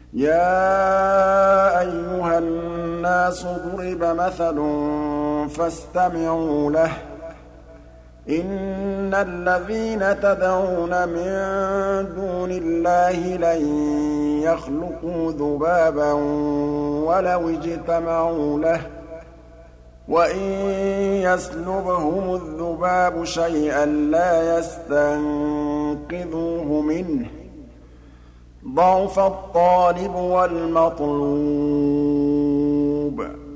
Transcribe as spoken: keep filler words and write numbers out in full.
يَا أَيُّهَا النَّاسُ ضُرِبَ مَثَلٌ فَاسْتَمِعُوا لَهُ ۚ إِنَّ الَّذِينَ تَدْعُونَ مِن دُونِ اللَّهِ لَن يَخْلُقُوا ذُبَابًا وَلَوِ اجْتَمَعُوا لَهُ ۖ وَإِن يَسْلُبْهُمُ الذُّبَابُ شَيْئًا لَّا يَسْتَنقِذُوهُ مِنْهُ ۚ ضَعُفَ الطَّالِبُ وَالْمَطْلُوبُ